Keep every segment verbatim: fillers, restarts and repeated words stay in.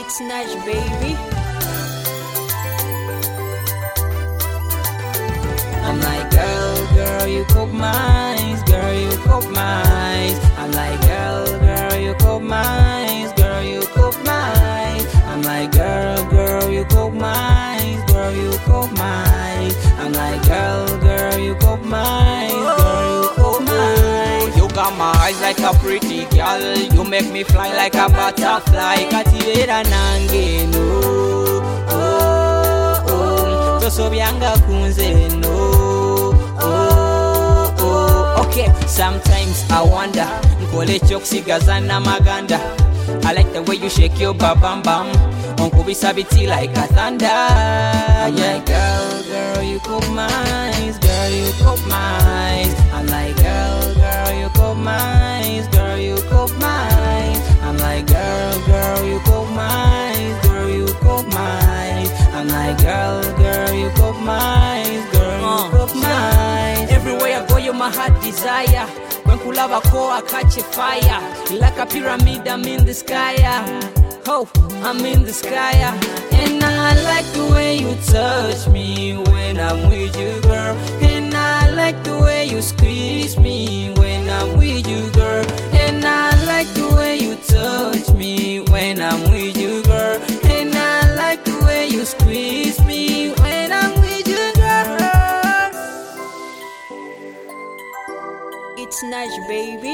It's nice, baby. I'm like, girl, girl, you cook mine, girl, you cook mine. I'm like, girl, girl, you cook mine, girl, you cook mine. I'm like, girl, girl, you cook mine, girl, you cook mine. I'm like, girl, girl, you cook mine, girl, you cook mine. You got my eyes like a pretty girl, you make me fly like a butterfly. Kativera nange no, oh oh, toso byanga kunze no, oh oh. Okay, sometimes I wonder, nkole chokusigaza na maganda. I like the way you shake your bam bam. Onkubisa biti like a thunder. I'm like, girl, girl, you cook mine, girl, you cook mine. I'm like, girl, girl, you cook mine, girl, you cook mine. I'm like, girl, girl, you cook mine, girl, you cook mine. I'm like, girl, girl, you cook mine, girl, you cook mine. Everywhere I go, you're my heart desire. When kulava ko, I catch a fire. Like a pyramid, I'm in the sky. Oh, I'm in the sky. And I like the way you touch me when I'm with you, girl. And I like the way you squeeze me when I'm with you, girl. And I like the way you touch me when I'm with you, girl. And I like the way you squeeze me when I'm with you, girl. It's nice, baby.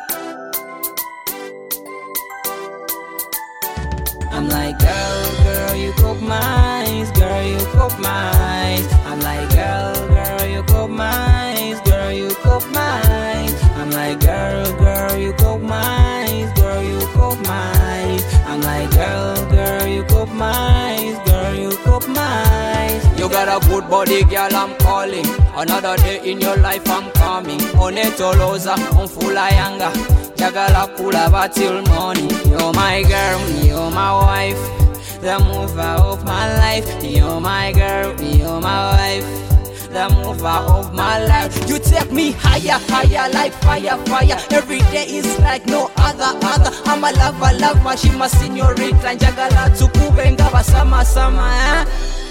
I'm like, girl, girl, you cook mine, girl, you cook mine. I'm like, girl, girl, you cook mine, girl, you cook mine. I'm like, girl, girl, you cook mine, girl, you cook mine. I'm like, girl, girl, you cook mine, girl, you cook mine. You got a good body, girl, I'm calling. Another day in your life, I'm coming. Onetoloza, on full ayanga. Jagala kulava till morning. You're my girl, you're my wife, the mover of my life. You're my girl, you're my wife, the mover of my life. You take me higher, higher like fire, fire. Every day is like no other, other. I'm a lover, lover, she my señorita. Jagala tukubenga basama, sama, eh?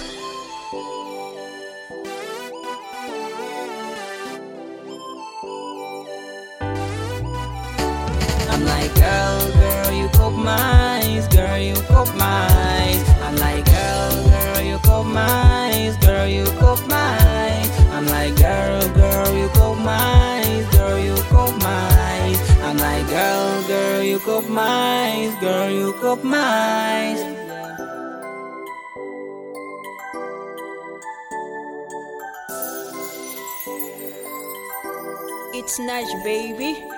I'm like, girl, girl, you cook mine, girl, you cook mine. I'm like, girl, girl, you cook mine, girl, you cook mine. I'm like, girl, girl, you cook mine, girl, you cook mine. I'm like, girl, girl, you cook mine, girl, you cook mine. It's nice, baby.